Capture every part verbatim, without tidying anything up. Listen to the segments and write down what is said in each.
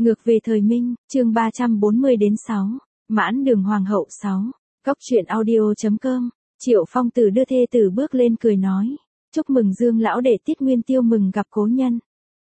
Ngược về thời Minh, chương ba trăm bốn mươi đến sáu, Mãn đường hoàng hậu sáu, Cóc truyện audio.com, Triệu Phong Tử đưa thê tử bước lên cười nói, chúc mừng Dương lão đệ Tiết Nguyên Tiêu mừng gặp cố nhân.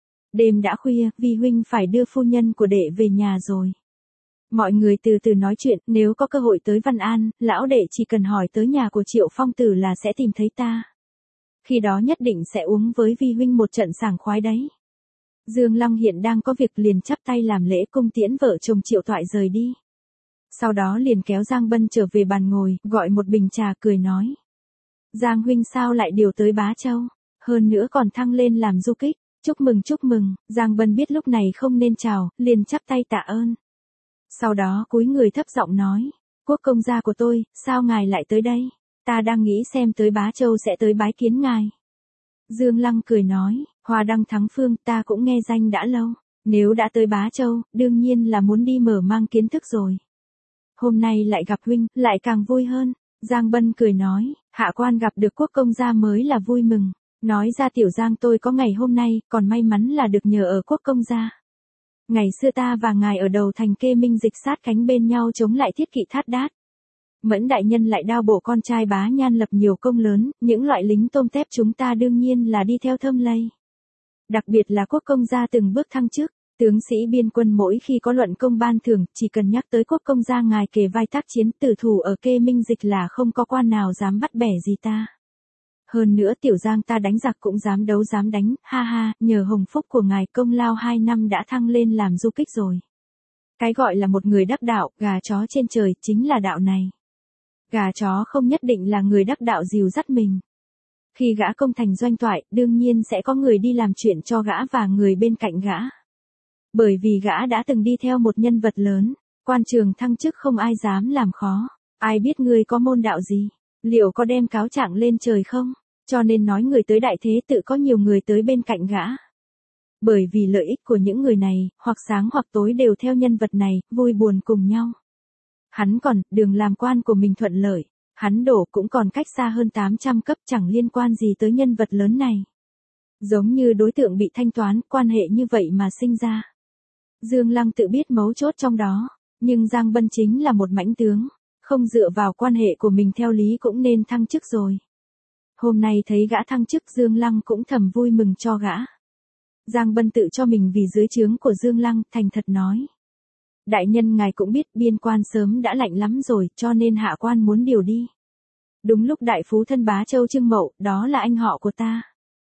Đêm đã khuya, Vi huynh phải đưa phu nhân của đệ về nhà rồi. Mọi người từ từ nói chuyện, nếu có cơ hội tới Văn An, lão đệ chỉ cần hỏi tới nhà của Triệu Phong Tử là sẽ tìm thấy ta. Khi đó nhất định sẽ uống với Vi huynh một trận sảng khoái đấy. Dương Long hiện đang có việc liền chắp tay làm lễ cung tiễn vợ chồng Triệu Toại rời đi. Sau đó liền kéo Giang Bân trở về bàn ngồi, gọi một bình trà cười nói. Giang huynh sao lại điều tới Bá Châu, hơn nữa còn thăng lên làm du kích, chúc mừng chúc mừng. Giang Bân biết lúc này không nên chào, liền chắp tay tạ ơn. Sau đó cúi người thấp giọng nói, quốc công gia của tôi, sao ngài lại tới đây, ta đang nghĩ xem tới Bá Châu sẽ tới bái kiến ngài. Dương Lăng cười nói, Hoa Đăng Thắng Phương ta cũng nghe danh đã lâu, nếu đã tới Bá Châu, đương nhiên là muốn đi mở mang kiến thức rồi. Hôm nay lại gặp huynh, lại càng vui hơn. Giang Bân cười nói, hạ quan gặp được quốc công gia mới là vui mừng. Nói ra tiểu Giang tôi có ngày hôm nay, còn may mắn là được nhờ ở quốc công gia. Ngày xưa ta và ngài ở đầu thành Kê Minh dịch sát cánh bên nhau chống lại Thiết Kỵ Thát Đát. Mẫn đại nhân lại đao bổ con trai Bá Nhan lập nhiều công lớn, những loại lính tôm tép chúng ta đương nhiên là đi theo thâm lây. Đặc biệt là quốc công gia từng bước thăng chức, tướng sĩ biên quân mỗi khi có luận công ban thưởng, chỉ cần nhắc tới quốc công gia ngài kề vai tác chiến tử thủ ở Kê Minh dịch là không có quan nào dám bắt bẻ gì ta. Hơn nữa tiểu Giang ta đánh giặc cũng dám đấu dám đánh, ha ha, nhờ hồng phúc của ngài công lao hai năm đã thăng lên làm du kích rồi. Cái gọi là một người đắc đạo, gà chó trên trời, chính là đạo này. Gà chó không nhất định là người đắc đạo dìu dắt mình. Khi gã công thành doanh toại, đương nhiên sẽ có người đi làm chuyện cho gã và người bên cạnh gã. Bởi vì gã đã từng đi theo một nhân vật lớn, quan trường thăng chức không ai dám làm khó. Ai biết ngươi có môn đạo gì, liệu có đem cáo trạng lên trời không? Cho nên nói người tới đại thế tự có nhiều người tới bên cạnh gã. Bởi vì lợi ích của những người này, hoặc sáng hoặc tối đều theo nhân vật này, vui buồn cùng nhau. Hắn còn, đường làm quan của mình thuận lợi, hắn đổ cũng còn cách xa hơn tám trăm cấp chẳng liên quan gì tới nhân vật lớn này. Giống như đối tượng bị thanh toán, quan hệ như vậy mà sinh ra. Dương Lăng tự biết mấu chốt trong đó, nhưng Giang Bân chính là một mãnh tướng, không dựa vào quan hệ của mình theo lý cũng nên thăng chức rồi. Hôm nay thấy gã thăng chức Dương Lăng cũng thầm vui mừng cho gã. Giang Bân tự cho mình vì dưới trướng của Dương Lăng, thành thật nói. Đại nhân ngài cũng biết biên quan sớm đã lạnh lắm rồi, cho nên hạ quan muốn điều đi. Đúng lúc đại phú thân Bá Châu Trưng Mậu, đó là anh họ của ta.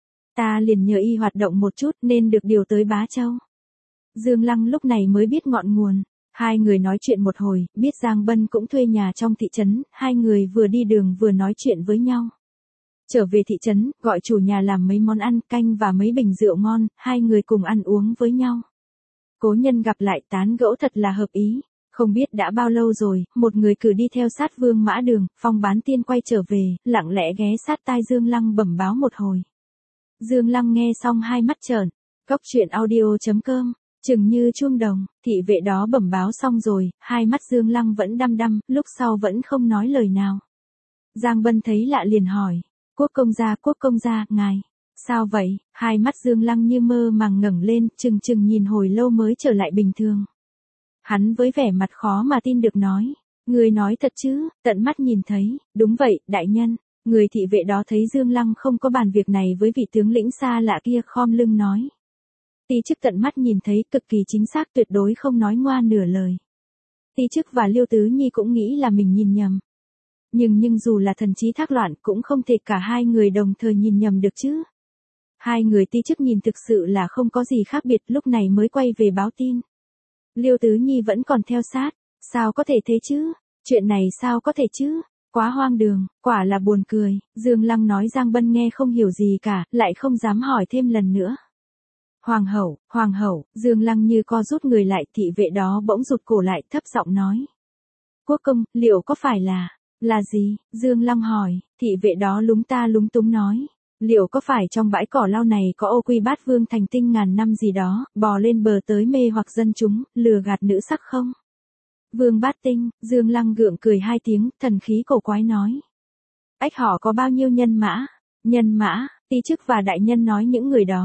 Ta liền nhờ y hoạt động một chút nên được điều tới Bá Châu. Dương Lăng lúc này mới biết ngọn nguồn. Hai người nói chuyện một hồi, biết Giang Bân cũng thuê nhà trong thị trấn, hai người vừa đi đường vừa nói chuyện với nhau. Trở về thị trấn, gọi chủ nhà làm mấy món ăn canh và mấy bình rượu ngon, hai người cùng ăn uống với nhau. Cố nhân gặp lại tán gẫu thật là hợp ý, không biết đã bao lâu rồi, một người cử đi theo sát Vương Mã Đường, Phong Bán Tiên quay trở về, lặng lẽ ghé sát tai Dương Lăng bẩm báo một hồi. Dương Lăng nghe xong hai mắt trợn, Cóc truyện audio.com, chừng như chuông đồng, thị vệ đó bẩm báo xong rồi, hai mắt Dương Lăng vẫn đăm đăm, lúc sau vẫn không nói lời nào. Giang Bân thấy lạ liền hỏi, quốc công gia quốc công gia, ngài, sao vậy? Hai mắt Dương Lăng như mơ màng ngẩng lên, chừng chừng nhìn hồi lâu mới trở lại bình thường. Hắn với vẻ mặt khó mà tin được nói, người nói thật chứ, tận mắt nhìn thấy, đúng vậy, đại nhân. Người thị vệ đó thấy Dương Lăng không có bàn việc này với vị tướng lĩnh xa lạ kia khom lưng nói. Ti chức tận mắt nhìn thấy cực kỳ chính xác tuyệt đối không nói ngoa nửa lời. Ti chức và Liêu Tứ Nhi cũng nghĩ là mình nhìn nhầm. Nhưng nhưng dù là thần trí thác loạn cũng không thể cả hai người đồng thời nhìn nhầm được chứ. Hai người ti chức nhìn thực sự là không có gì khác biệt lúc này mới quay về báo tin. Liêu Tứ Nhi vẫn còn theo sát, sao có thể thế chứ, chuyện này sao có thể chứ, quá hoang đường, quả là buồn cười. Dương Lăng nói Giang Bân nghe không hiểu gì cả, lại không dám hỏi thêm lần nữa. Hoàng hậu, hoàng hậu, Dương Lăng như co rút người lại, thị vệ đó bỗng rụt cổ lại thấp giọng nói. Quốc công, liệu có phải là, là gì? Dương Lăng hỏi, thị vệ đó lúng ta lúng túng nói. Liệu có phải trong bãi cỏ lau này có ô quy bát vương thành tinh ngàn năm gì đó, bò lên bờ tới mê hoặc dân chúng, lừa gạt nữ sắc không? Vương bát tinh, Dương Lăng gượng cười hai tiếng, thần khí cổ quái nói. Ách họ có bao nhiêu nhân mã? Nhân mã, ti chức và đại nhân nói những người đó.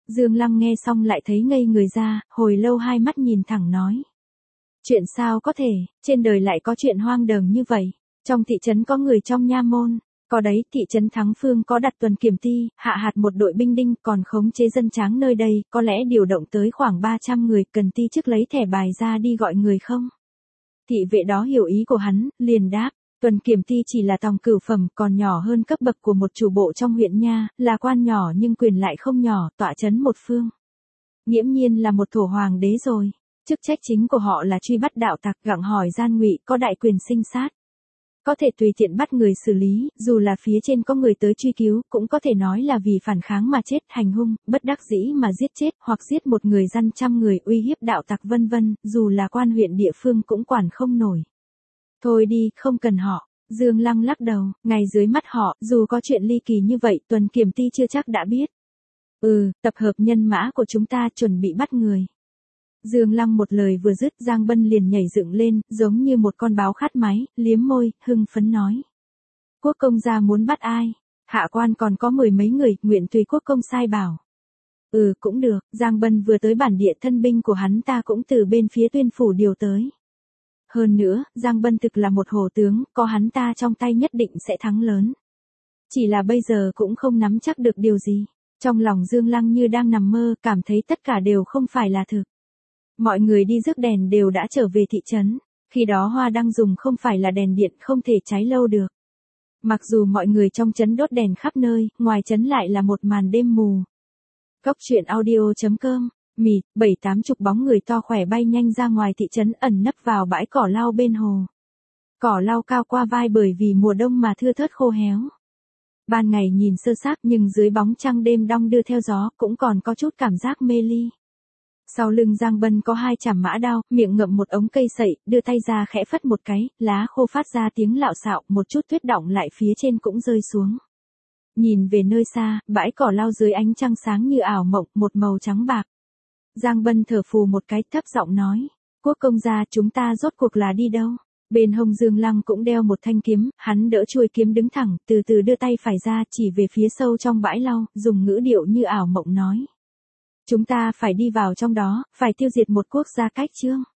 Dương Lăng nghe xong lại thấy ngây người ra, hồi lâu hai mắt nhìn thẳng nói. Chuyện sao có thể, trên đời lại có chuyện hoang đường như vậy. Trong thị trấn có người trong nha môn, có đấy, thị trấn Thắng Phương có đặt tuần kiểm ti, hạ hạt một đội binh đinh, còn khống chế dân tráng nơi đây, có lẽ điều động tới khoảng ba trăm người, cần ti chức lấy thẻ bài ra đi gọi người không? Thị vệ đó hiểu ý của hắn, liền đáp, tuần kiểm ti chỉ là tòng cửu phẩm, còn nhỏ hơn cấp bậc của một chủ bộ trong huyện nha, là quan nhỏ nhưng quyền lại không nhỏ, tọa trấn một phương. Nghiễm nhiên là một thổ hoàng đế rồi. Chức trách chính của họ là truy bắt đạo tặc, gặng hỏi gian ngụy, có đại quyền sinh sát. Có thể tùy tiện bắt người xử lý, dù là phía trên có người tới truy cứu, cũng có thể nói là vì phản kháng mà chết, hành hung, bất đắc dĩ mà giết chết, hoặc giết một người dân trăm người, uy hiếp đạo tặc vân vân, dù là quan huyện địa phương cũng quản không nổi. Thôi đi, không cần họ. Dương Lăng lắc đầu, ngay dưới mắt họ, dù có chuyện ly kỳ như vậy, tuần kiểm ti chưa chắc đã biết. Ừ, tập hợp nhân mã của chúng ta chuẩn bị bắt người. Dương Lăng một lời vừa dứt, Giang Bân liền nhảy dựng lên, giống như một con báo khát máy, liếm môi, hưng phấn nói. Quốc công gia muốn bắt ai? Hạ quan còn có mười mấy người, nguyện tùy quốc công sai bảo. Ừ, cũng được, Giang Bân vừa tới bản địa, thân binh của hắn ta cũng từ bên phía Tuyên phủ điều tới. Hơn nữa, Giang Bân thực là một hổ tướng, có hắn ta trong tay nhất định sẽ thắng lớn. Chỉ là bây giờ cũng không nắm chắc được điều gì. Trong lòng Dương Lăng như đang nằm mơ, cảm thấy tất cả đều không phải là thực. Mọi người đi rước đèn đều đã trở về thị trấn, khi đó hoa đang dùng không phải là đèn điện, không thể cháy lâu được. Mặc dù mọi người trong trấn đốt đèn khắp nơi, ngoài trấn lại là một màn đêm mù. Cốc truyện audio chấm com, mịt, bảy tám chục bóng người to khỏe bay nhanh ra ngoài thị trấn, ẩn nấp vào bãi cỏ lau bên hồ. Cỏ lau cao qua vai bởi vì mùa đông mà thưa thớt khô héo. Ban ngày nhìn sơ xác nhưng dưới bóng trăng đêm đong đưa theo gió, cũng còn có chút cảm giác mê ly. Sau lưng Giang Bân có hai chảm mã đao, miệng ngậm một ống cây sậy, đưa tay ra khẽ phất một cái, lá khô phát ra tiếng lạo xạo, một chút tuyết đọng lại phía trên cũng rơi xuống. Nhìn về nơi xa, bãi cỏ lau dưới ánh trăng sáng như ảo mộng, một màu trắng bạc. Giang Bân thở phù một cái, thấp giọng nói, quốc công gia, chúng ta rốt cuộc là đi đâu? Bên hông Dương Lăng cũng đeo một thanh kiếm, hắn đỡ chuôi kiếm đứng thẳng, từ từ đưa tay phải ra, chỉ về phía sâu trong bãi lau, dùng ngữ điệu như ảo mộng nói. Chúng ta phải đi vào trong đó, phải tiêu diệt một quốc gia cách chương.